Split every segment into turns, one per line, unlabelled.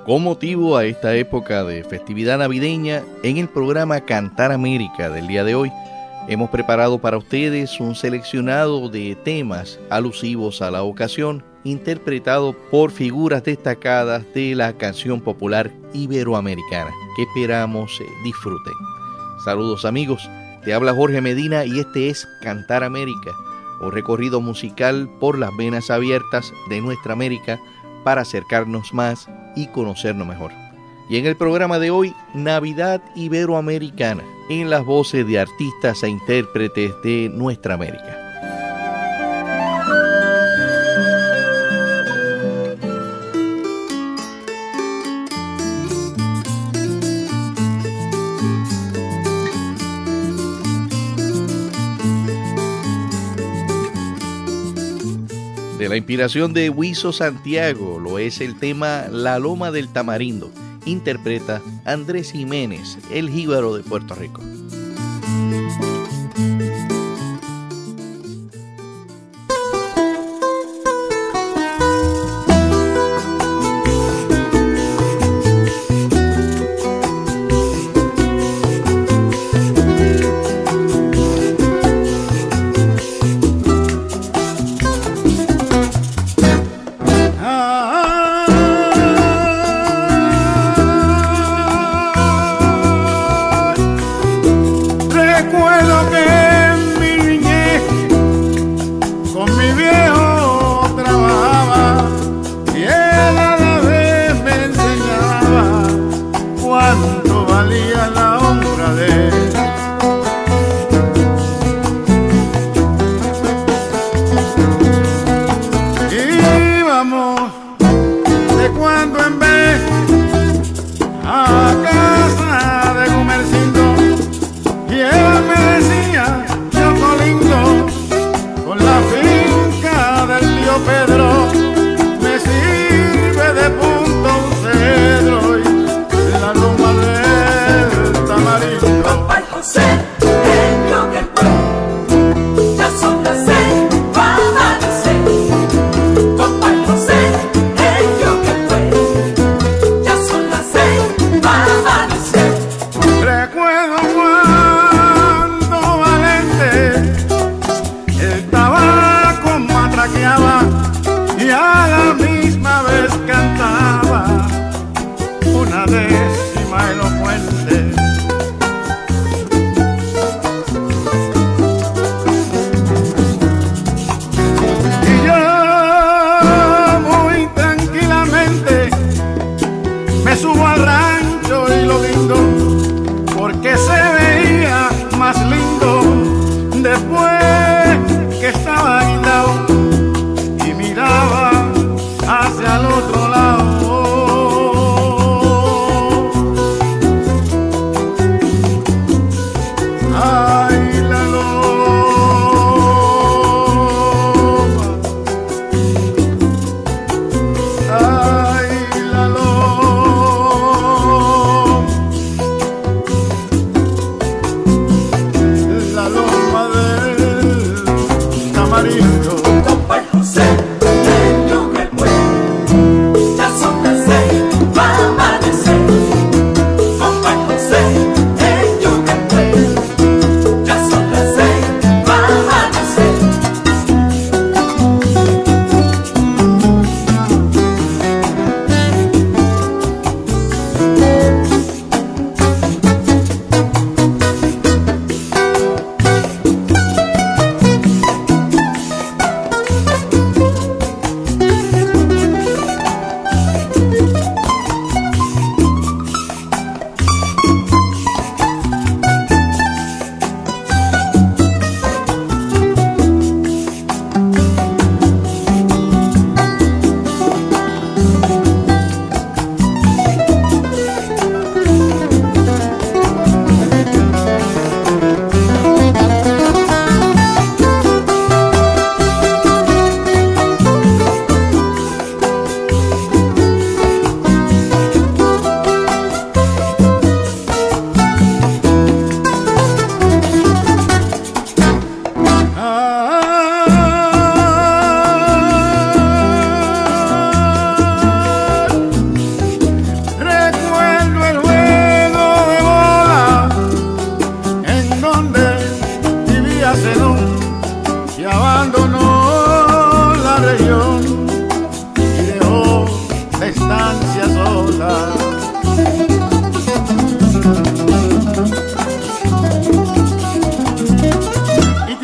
Con motivo a esta época de festividad navideña, en el programa Cantar América del día de hoy, hemos preparado para ustedes un seleccionado de temas alusivos a la ocasión, interpretado por figuras destacadas de la canción popular iberoamericana, que esperamos disfruten. Saludos amigos, te habla Jorge Medina y este es Cantar América, un recorrido musical por las venas abiertas de nuestra América para acercarnos más y conocernos mejor. Y en el programa de hoy, Navidad Iberoamericana, en las voces de artistas e intérpretes de nuestra América. De la inspiración de Huizo Santiago lo es el tema La Loma del Tamarindo. Interpreta Andrés Jiménez, el jíbaro de Puerto Rico.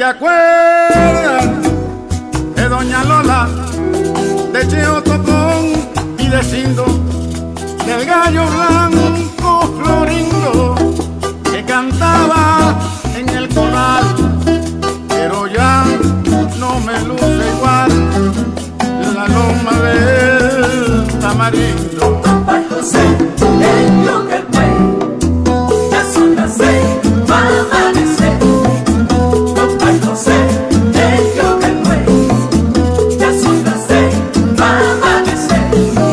acuerdas de Doña Lola, de Cheo Tocón y de Cindo, del gallo blanco Florindo, que cantaba en el corral, pero ya no me luce igual la loma del Tamarindo.
Compa José, en lo que fue, ya son las 6, va a amanecer. Compa José, en lo que fue, ya son las 6, va a amanecer.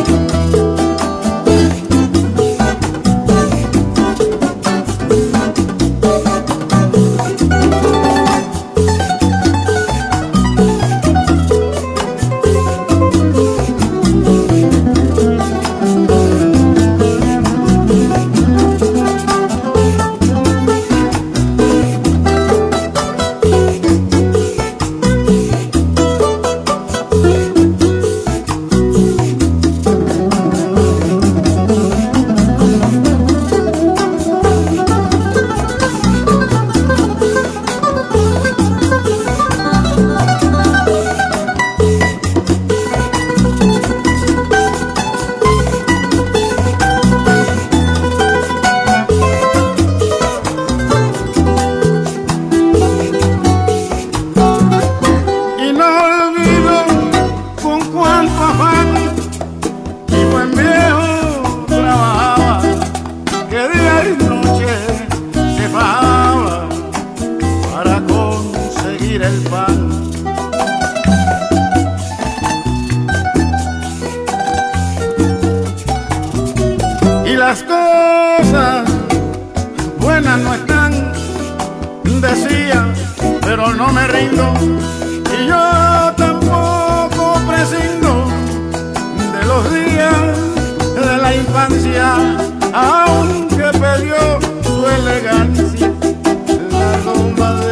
Las cosas buenas no están, decía, pero no me rindo, y yo tampoco prescindo de los días de la infancia, aunque perdió su elegancia la loma de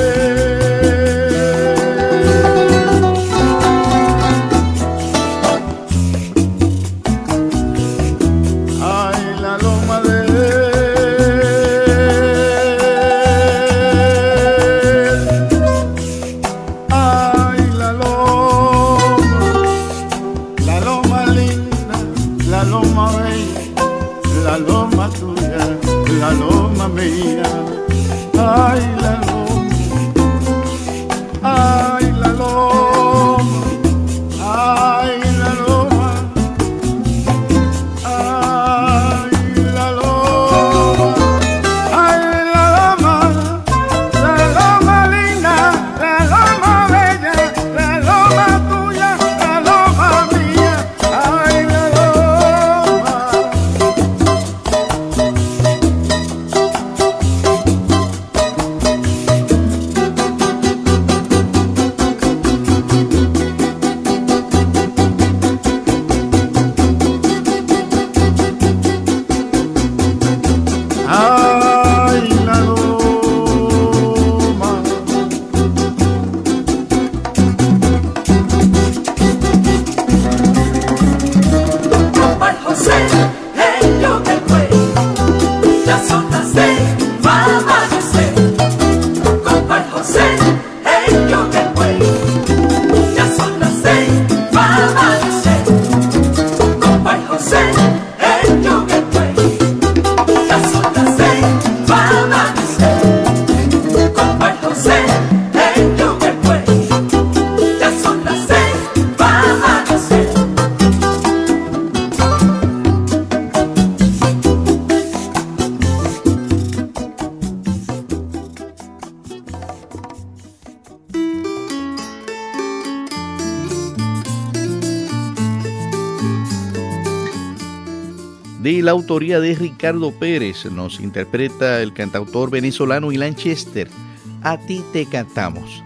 de la autoría de Ricardo Pérez. Nos interpreta el cantautor venezolano Ilan Chester. A ti te cantamos.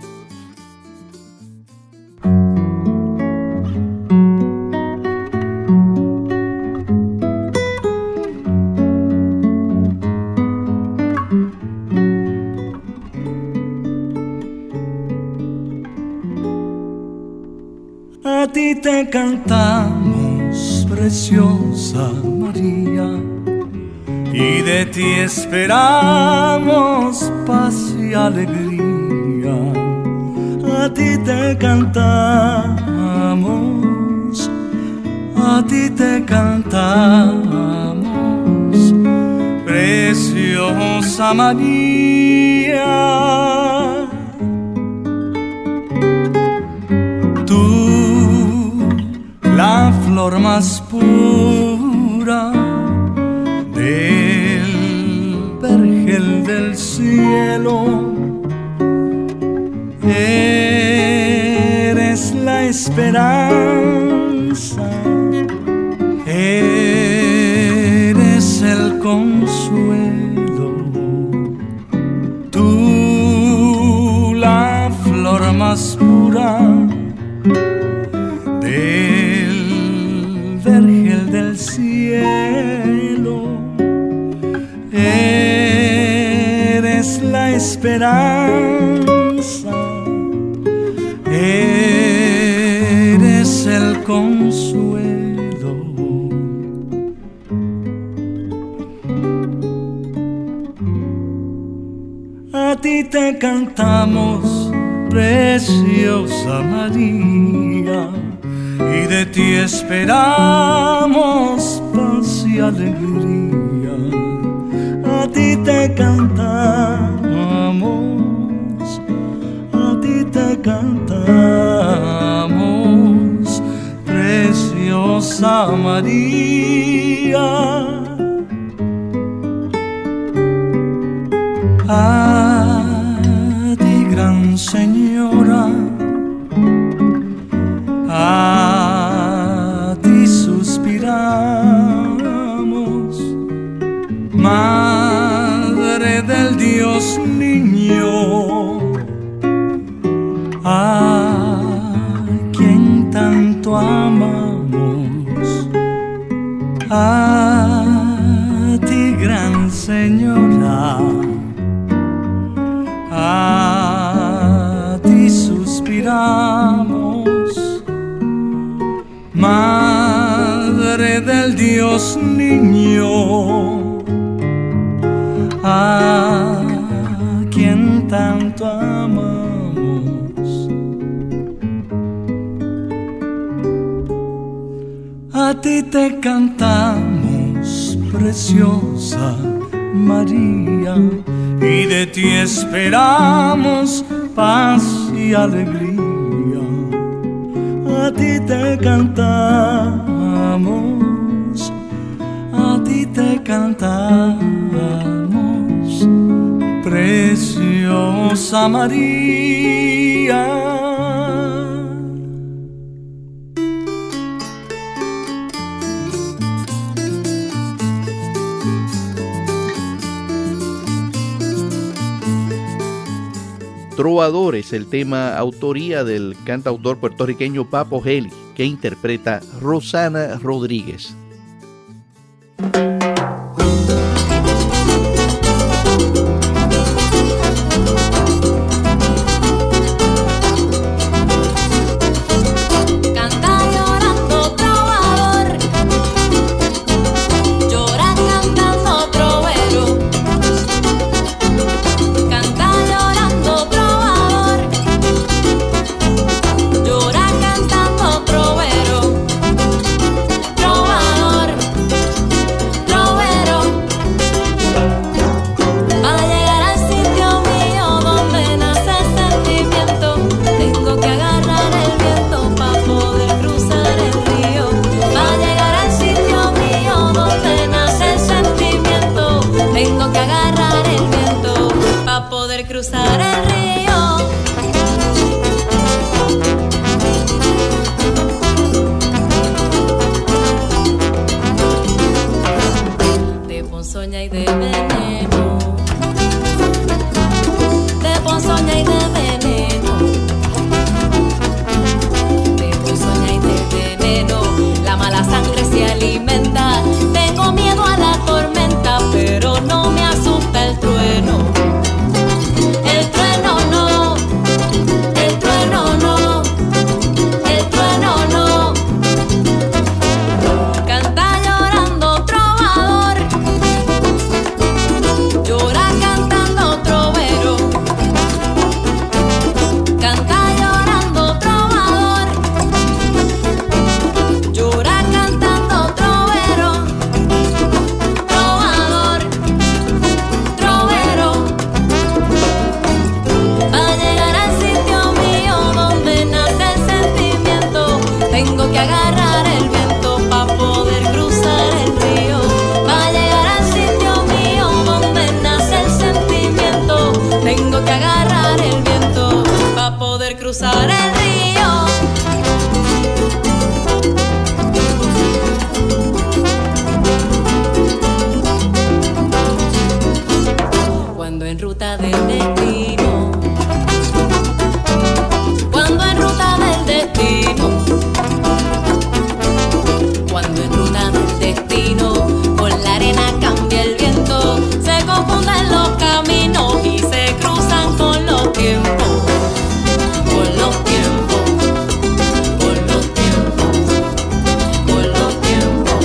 A ti te cantamos, preciosa María, y de ti esperamos paz y alegría. a ti te cantamos, a ti te cantamos, preciosa María. Tú, la flor más pura del vergel del cielo, eres la esperanza, eres el consuelo. Tú, la flor más pura del vergel del cielo, eres la esperanza, eres el consuelo. A ti te cantamos, preciosa María, y de ti esperamos paz y alegría. A ti te cantamos, a ti te cantamos, preciosa María. A ti, gran Señora, a ti suspiramos, Madre del Dios Niño, a quien tanto amamos. A ti, gran Señora, a ti suspiramos, Madre del Dios Niño, a quien tanto amamos. A ti te cantamos, preciosa María, y de ti esperamos paz y alegría. A ti te cantamos, a ti te cantamos, preciosa María.
Trovador es el tema autoría del cantautor puertorriqueño Papo Geli, que interpreta Rosana Rodríguez.
Trovador, cruzar el río. Cuando en ruta del destino, cuando en ruta del destino, cuando en ruta del destino, con la arena cambia el viento, se confunden los caminos y se cruzan con los tiempos, con los tiempos, con los tiempos, con los tiempos.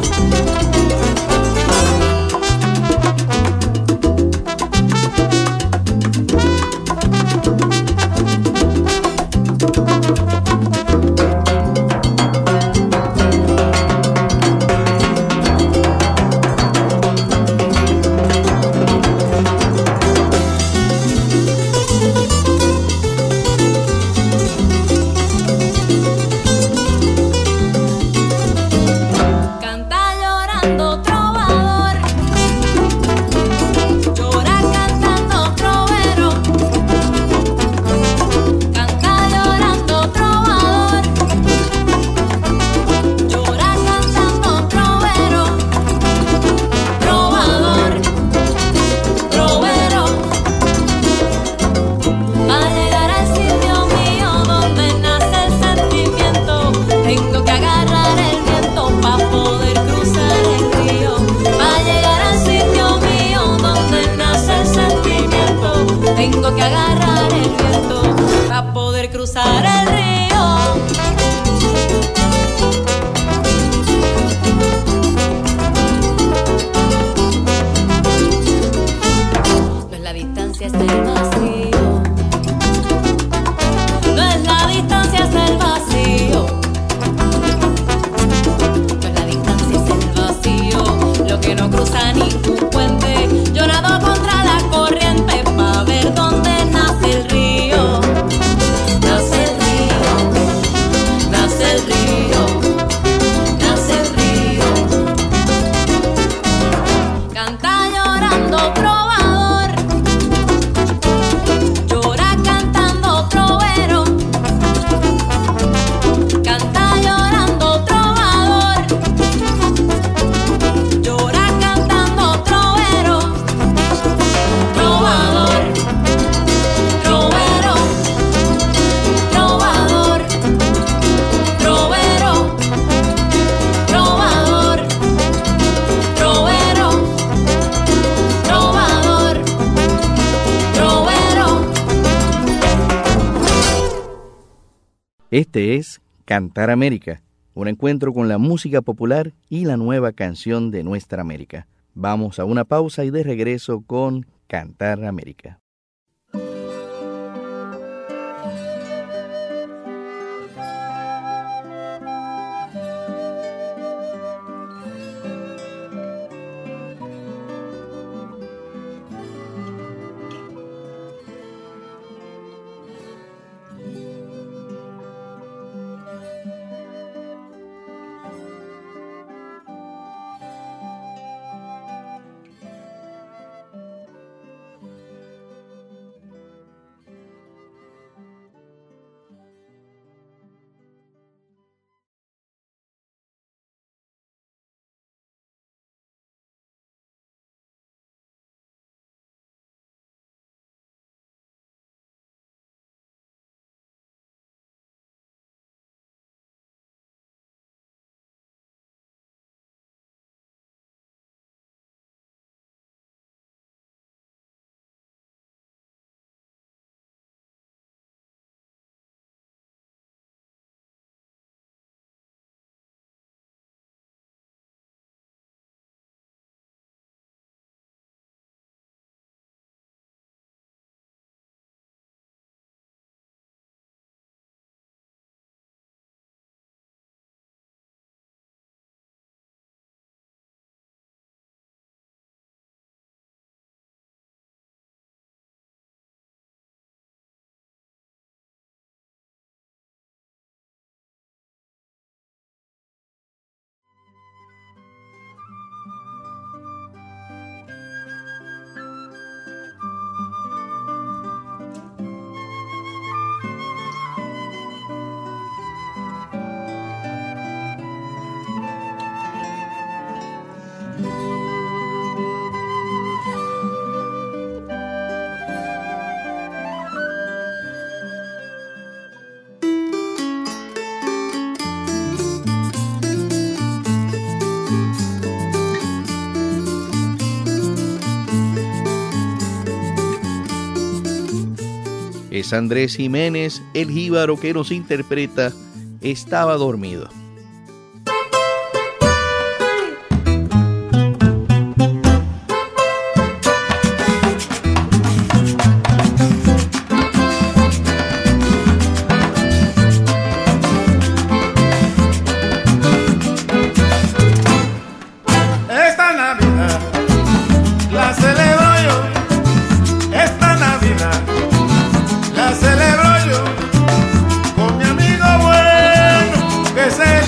Canta llorando trovador, llora cantando trovero. Canta llorando trovador, llora cantando trovero. Trovador, trovero, va a llegar al sitio mío donde nace el sentimiento. Tengo que agarrar el viento para poder cruzar el río. Va a llegar al sitio mío donde nace el sentimiento. Tengo que agarrar el viento para poder cruzar el río. No es la distancia, es el vacío. No es la distancia, es el vacío. No es la distancia, es el vacío. Lo que no cruza ningún puente. Yo nado contra la corriente pa' ver dónde nace el río. Nace el río, nace el río, nace el río. Canta llorando trovador, llora cantando trovero. Canta llorando trovador, llora cantando trovero. Trovador, trovero, trovador, trovero, trovador, trovero, trovador, trovero.
Este es Cantar América, un encuentro con la música popular y la nueva canción de nuestra América. Vamos a una pausa y de regreso con Cantar América. Es Andrés Jiménez, el jíbaro que nos interpreta Estaba dormido.
Esta Navidad la celebro yo, esta Navidad la celebro yo, con mi amigo bueno que se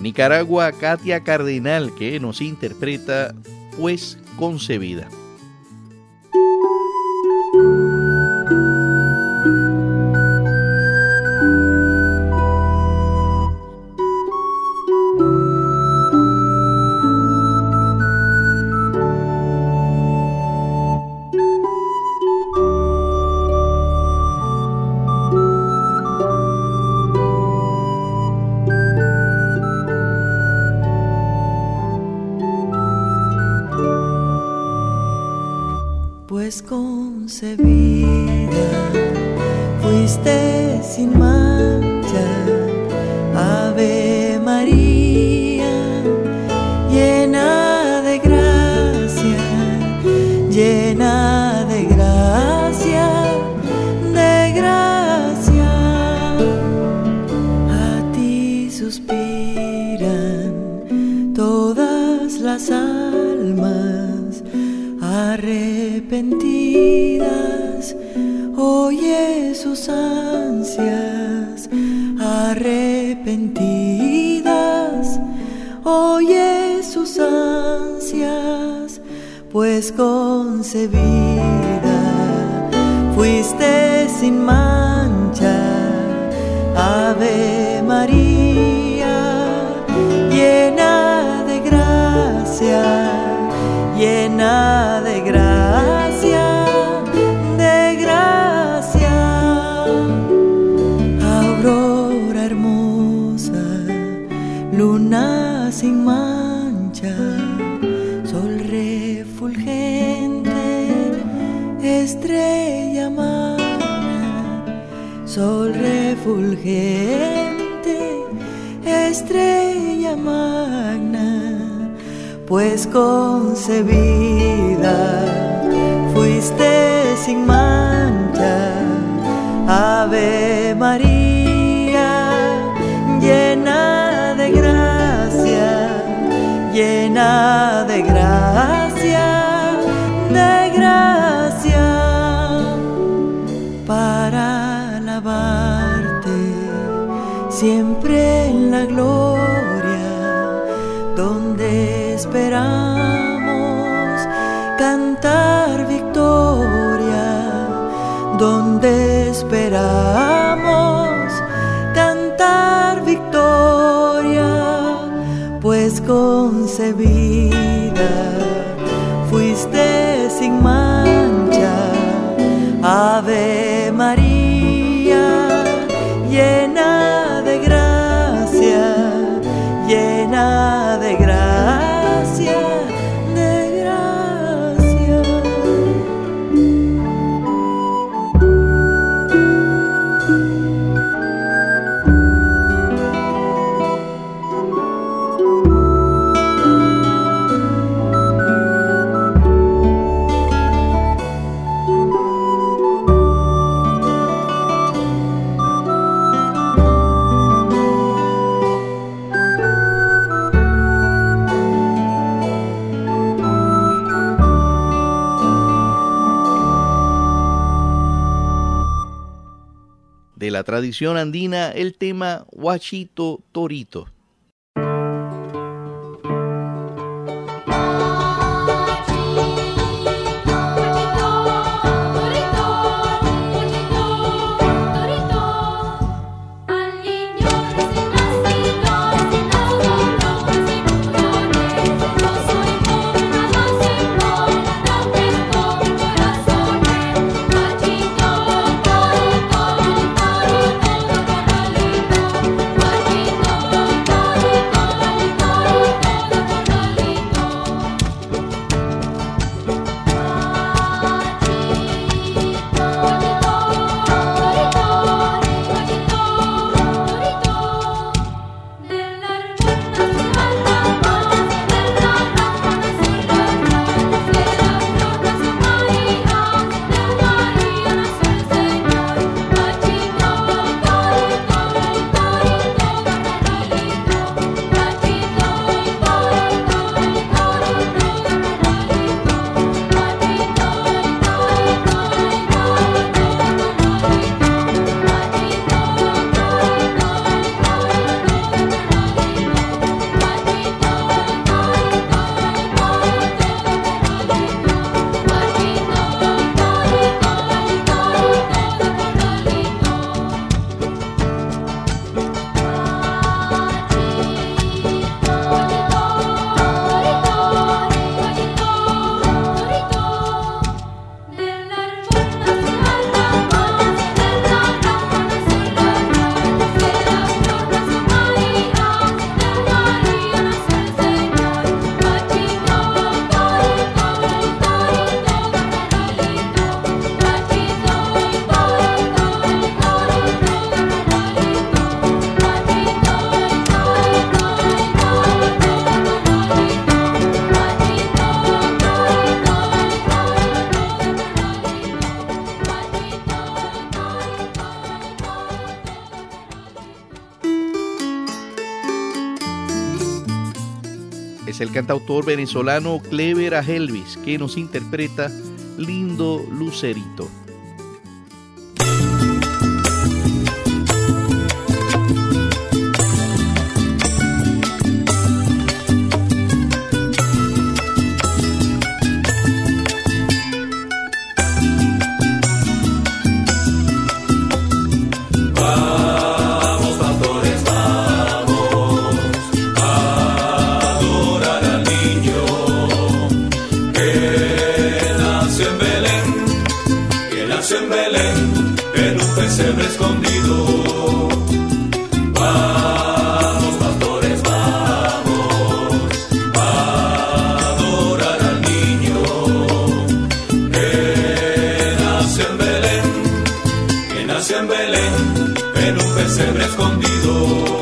Nicaragua, Katia Cardenal, que nos interpreta Pues concebida.
Pues concebida fuiste sin mancha, Ave María, llena de gracia, llena de gracia, de gracia. A ti suspiran todas las almas arrepentidas, oye sus ansias, arrepentidas, oye sus ansias, pues concebida fuiste sin mancha, Ave María, llena de gracia, llena de gracia, de gracia. Aurora hermosa, luna sin mancha, sol refulgente, estrella magna, sol refulgente, estrella magna, pues concebida fuiste sin mancha, Ave María, llena de gracia, llena de gracia, de gracia, para alabarte siempre en la gloria, donde esperamos cantar victoria, donde esperamos cantar victoria, pues concebida fuiste sin mancha, Ave María, llena de gracia, llena de gracia, de gracia.
De la tradición andina, el tema Huachito Torito.
Guachito,
es el cantautor venezolano Clever Ajelvis, que nos interpreta Lindo Lucerito.
Pesebre escondido, vamos pastores, vamos a adorar al niño que nace en Belén, en un pesebre escondido.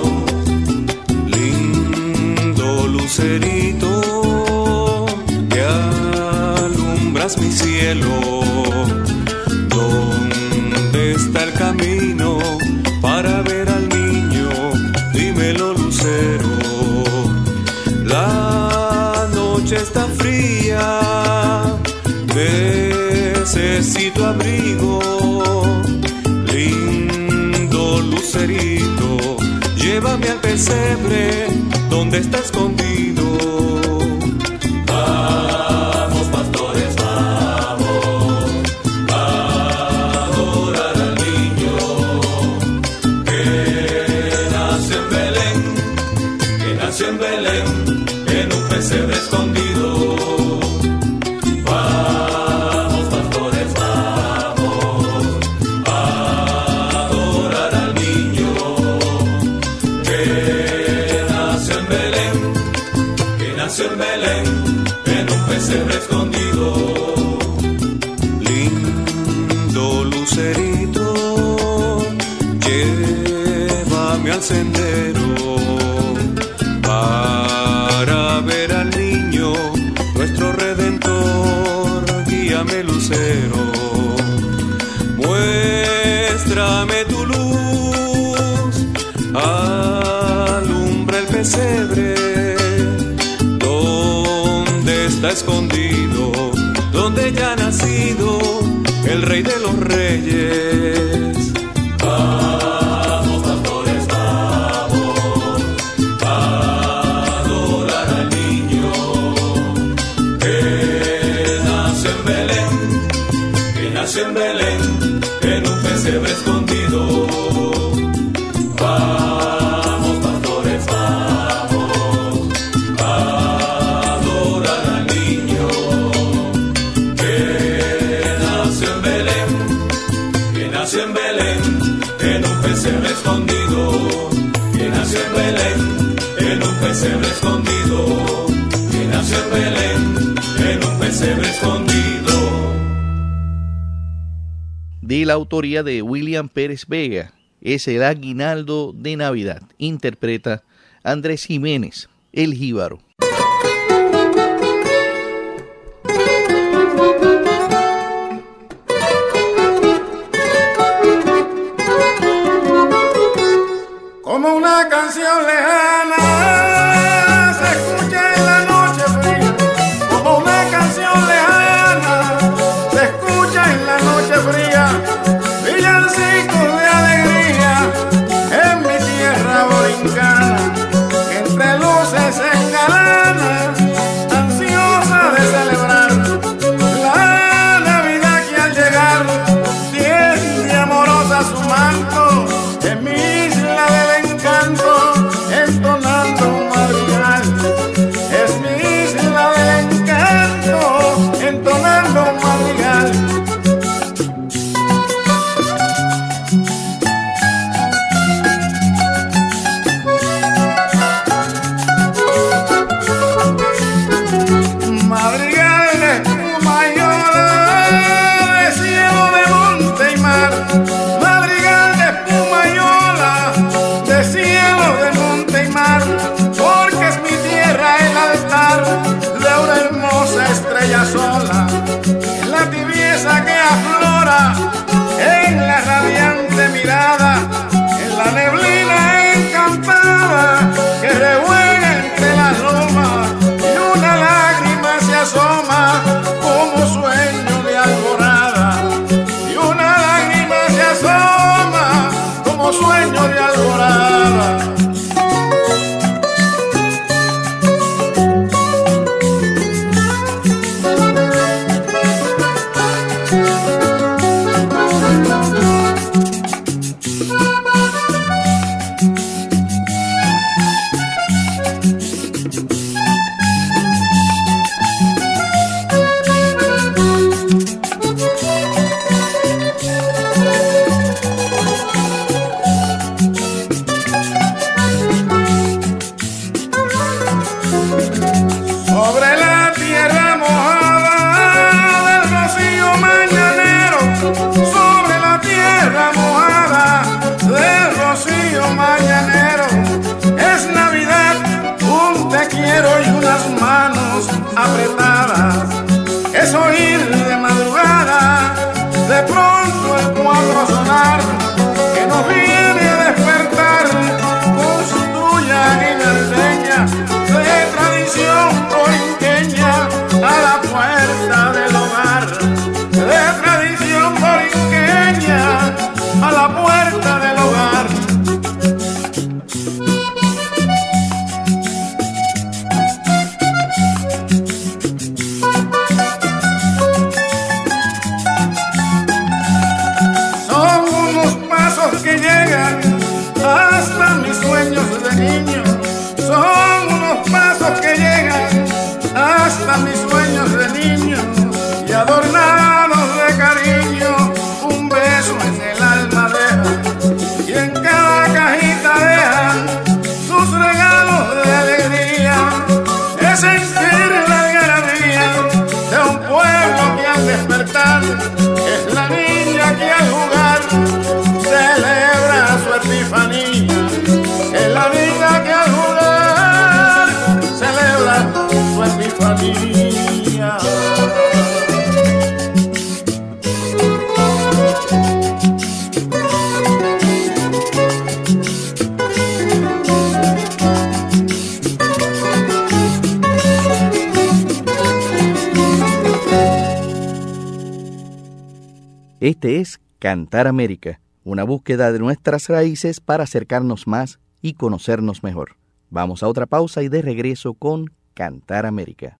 Lindo lucerito que alumbras mi cielo, está el camino para ver al niño, dímelo lucero. La noche está fría, necesito abrigo. Lindo lucerito, llévame al pesebre donde está escondido.
En Belén, en un pesebre escondido, vamos pastores, vamos a adorar al niño que nace en Belén, en un pesebre escondido.
Lindo lucerito, llévame al sendero para ver al niño, nuestro Redentor, guíame lucero, muéstrame tu luz, alumbra el pesebre, donde está escondido, donde ya ha nacido el Rey de los Reyes.
Vamos pastores, vamos a adorar al niño que nace en Belén, en un pesebre escondido. Vamos pastores, vamos a adorar al niño que nace en Belén, en un pesebre escondido. Que nace en Belén, en un pesebre escondido. Que nace en Belén, en un pesebre escondido.
De la autoría de William Pérez Vega, es el Aguinaldo de Navidad. Interpreta Andrés Jiménez, el Jíbaro.
Como una canción lejana se escucha en la noche fría. Como una canción lejana se escucha en la noche fría. Villancicos de alegría en mi tierra borincana. Entre luces engalanas, ansiosa de celebrar la Navidad que al llegar tiende amorosa su manto en mi isla del encanto, en alborada. Es oír de madrugada de pronto el cuadro sonar que nos viene a despertar con su trulla guinaldeña de tradición borinqueña a la puerta del hogar, de tradición borinqueña a la puerta del hogar. Hasta mis sueños de niño, son unos pasos que llegan hasta mis sueños de niño y adornados de cariño, un beso en el alma dejan y en cada cajita dejan sus regalos de alegría, es sentir la algarabía de un pueblo que al despertar es la niña que al jugar celebra su epifanía, es la vida que al jugar celebra su epifanía.
Este es Cantar América, una búsqueda de nuestras raíces para acercarnos más y conocernos mejor. Vamos a otra pausa y de regreso con Cantar América.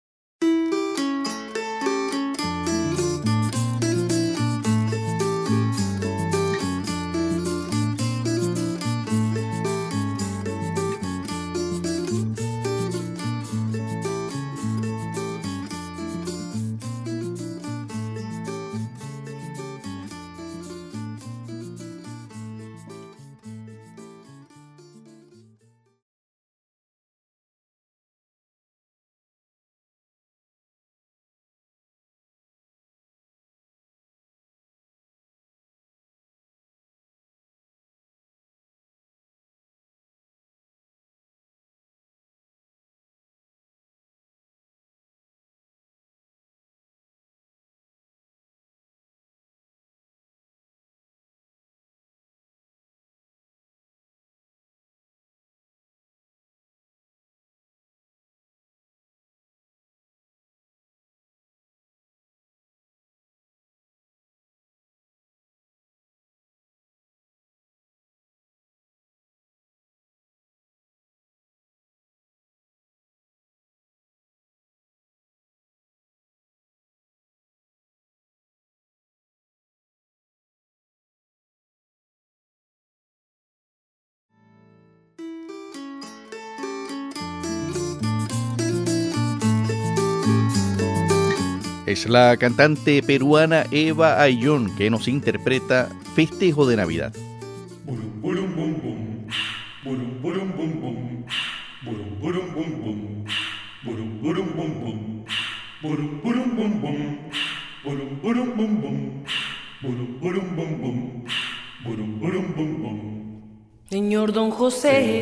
Es la cantante peruana Eva Ayllón que nos interpreta Festejo de Navidad.
Burum burum bum bum, burum burum bum bum, burum burum bum bum, burum burum bum bum, burum burum bum bum, burum burum bum bum, burum burum bum bum, burum burum bum bum.
Señor Don José,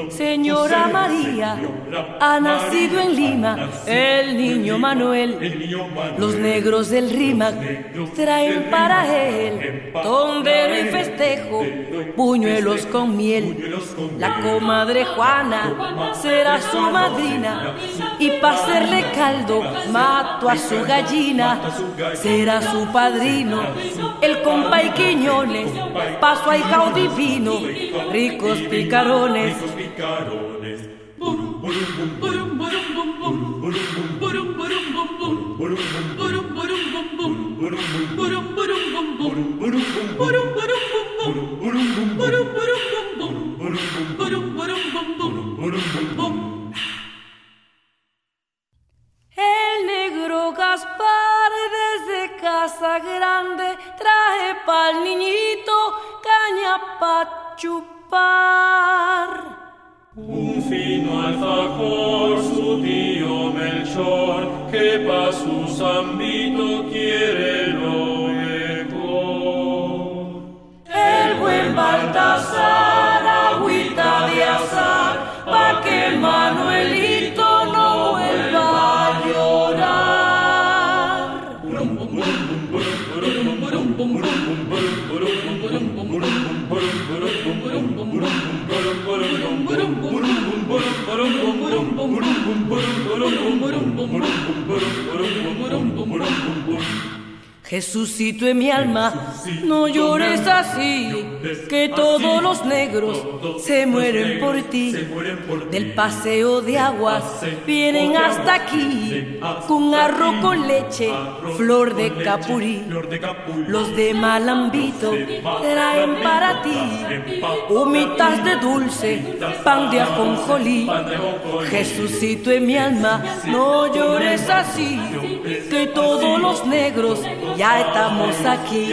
señora María, ha nacido en Lima el niño Manuel. Los negros del Rímac traen para él tondero y festejo, buñuelos con miel. La comadre Juana será su madrina y pa' hacerle caldo mato a su gallina. Será su padrino el compay Quiñones, paso a hijao divino. ricos picarones. El negro Gaspar desde Casa Grande traje pa'l niñito caña pa' chupar.
Un fino alfajor su tío Melchor, que pa' su zambito quiere lo mejor.
El buen Baltasar, agüita de azar, pa' que el Manuelito no vuelva a llorar. Jesucito en mi alma, no llores así, que todos los negros se mueren por ti. Del paseo de aguas vienen hasta aquí, con arroz con leche, flor de capurí. Los de Malambito traen para ti humitas de dulce, pan de ajonjolí. Jesucito en mi alma, no llores así, que todos los negros ya estamos aquí.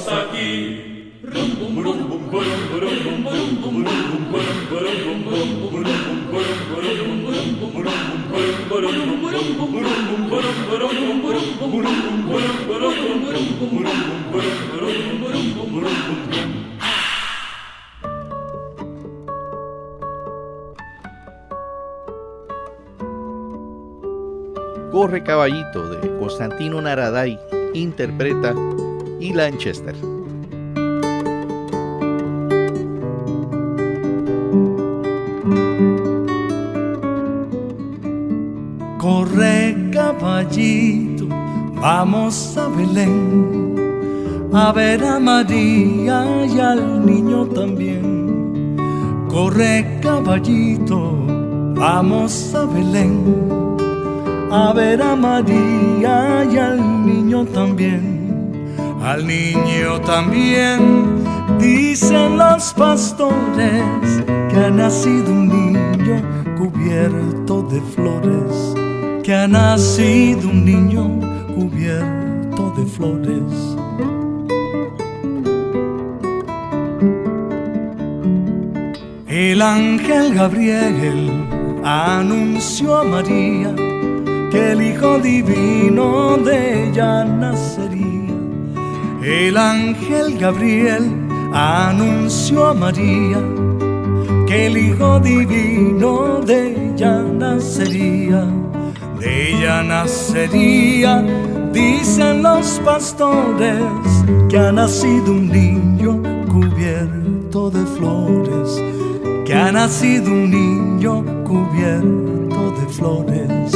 Corre Caballito de Constantino Naraday interpreta y Lanchester.
Corre caballito, vamos a Belén, a ver a María y al niño también. Corre caballito, vamos a Belén, a ver a María y al niño también. Al niño también, dicen los pastores, que ha nacido un niño cubierto de flores, que ha nacido un niño cubierto de flores. El ángel Gabriel anunció a María que el Hijo Divino de ella nacería. El ángel Gabriel anunció a María que el Hijo Divino de ella nacería. De ella nacería, dicen los pastores, que ha nacido un niño cubierto de flores, que ha nacido un niño cubierto de flores.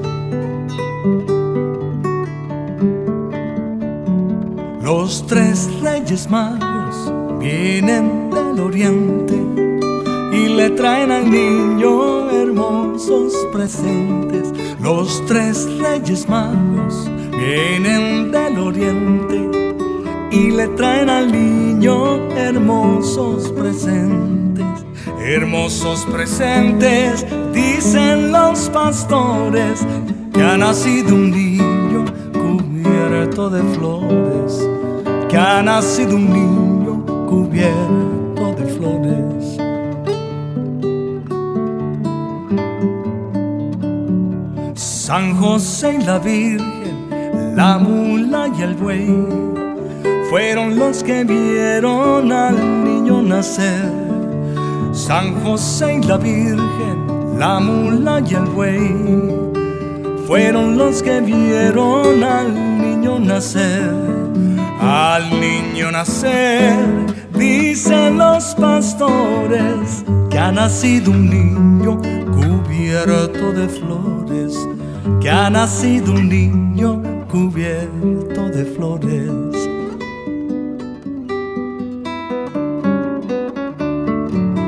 Los tres reyes magos vienen del oriente y le traen al niño hermosos presentes. Los tres reyes magos vienen del oriente y le traen al niño hermosos presentes. Hermosos presentes, dicen los pastores, que ha nacido un niño cubierto de flores, que ha nacido un niño cubierto de flores. San José y la Virgen, la mula y el buey, fueron los que vieron al niño nacer. San José y la Virgen, la mula y el buey, fueron los que vieron al niño nacer. Al niño nacer, dicen los pastores, que ha nacido un niño cubierto de flores, que ha nacido un niño cubierto de flores.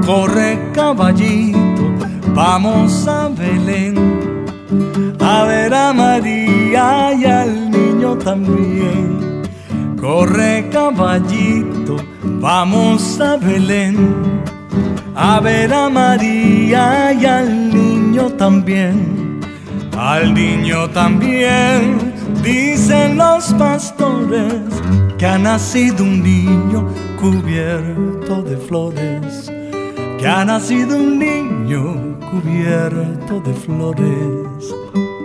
Corre caballito, vamos a Belén, a ver a María y al niño también. Corre caballito, vamos a Belén, a ver a María y al niño también. Al niño también, dicen los pastores, que ha nacido un niño cubierto de flores, que ha nacido un niño cubierto de flores.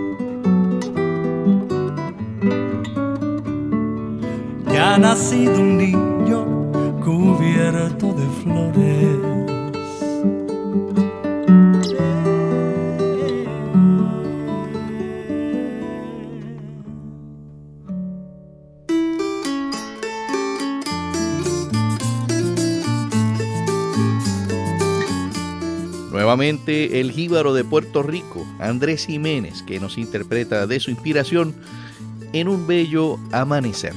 Que ha nacido un niño cubierto de flores.
Nuevamente el jíbaro de Puerto Rico, Andrés Jiménez, que nos interpreta de su inspiración En un bello amanecer.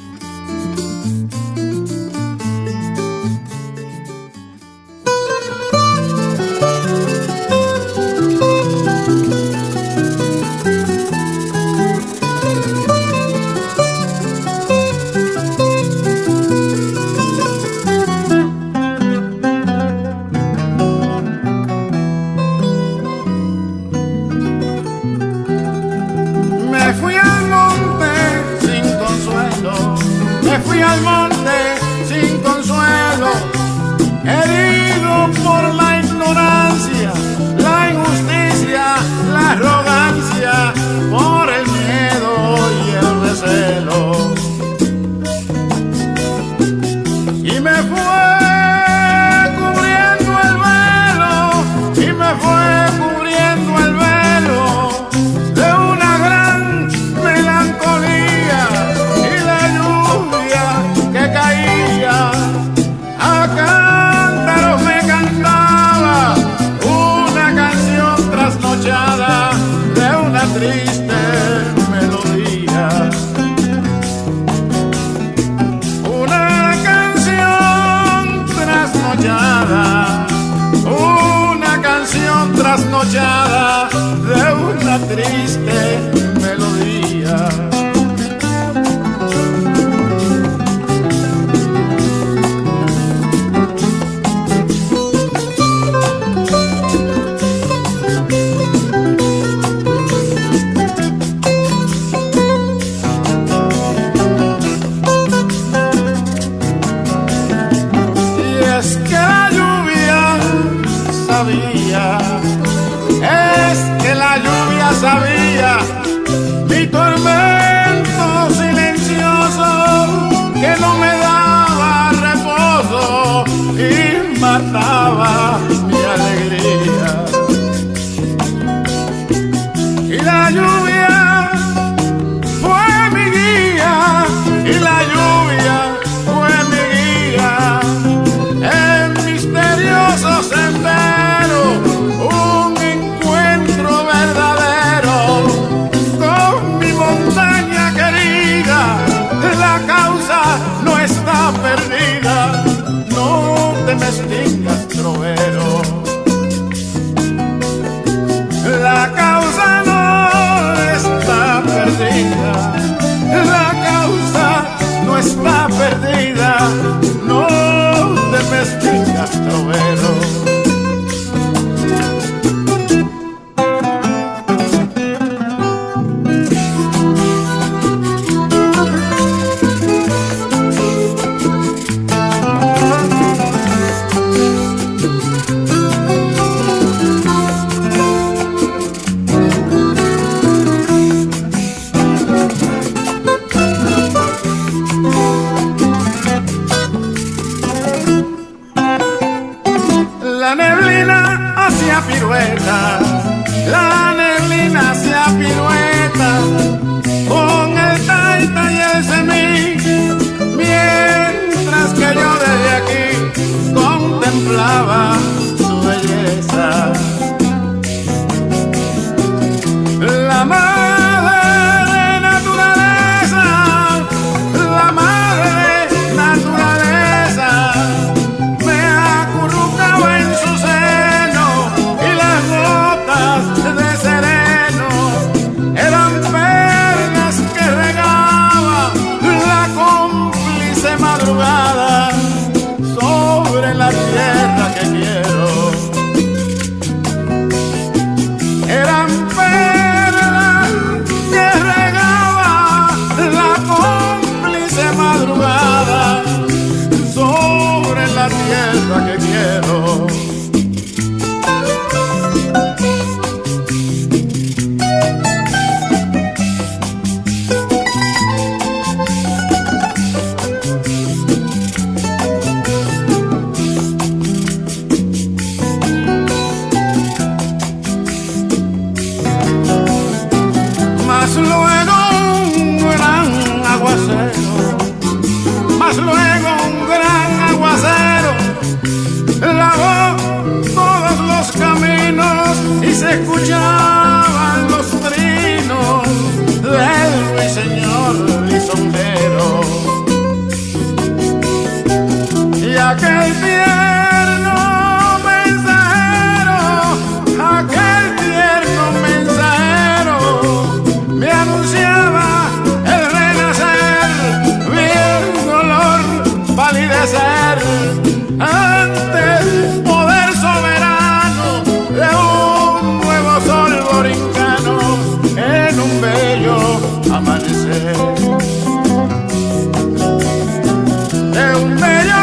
trasnochada de una triste melodía. Sabía mi tormento silencioso que no me daba reposo y mataba mi alegría. Y la lluvia fue mi guía, y la lluvia fue mi guía en misterioso sendero. No está perdida, no te me extingas, trovero. La causa no está perdida, la causa no está perdida, no te me extingas, trovero. La neblina hacía pirueta con el taita y el semí, mientras que yo desde aquí contemplaba su belleza. La madre naturaleza, la madre naturaleza me acurrucaba en su seno escuchaban los trinos del ruiseñor lisonjero y aquel tierno mensajero me anunciaba el renacer, viendo olor palidecer ante el poder soberano de un nuevo sol borincano en un bello amanecer, de un bello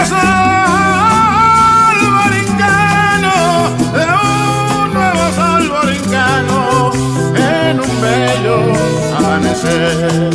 sol borincano, de un nuevo sol borincano en un bello amanecer.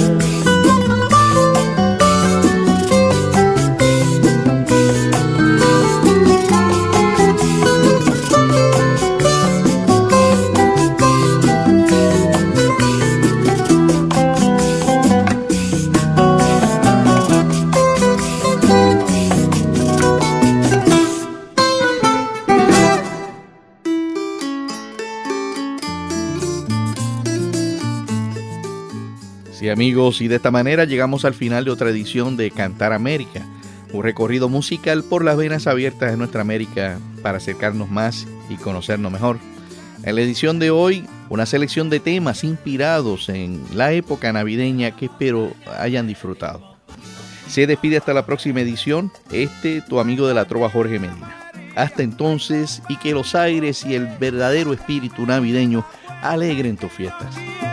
Sí, amigos, y de esta manera llegamos al final de otra edición de Cantar América, un recorrido musical por las venas abiertas de nuestra América para acercarnos más y conocernos mejor. En la edición de hoy, una selección de temas inspirados en la época navideña que espero hayan disfrutado. Se despide hasta la próxima edición, tu amigo de la trova Jorge Medina. Hasta entonces, y que los aires y el verdadero espíritu navideño alegren tus fiestas.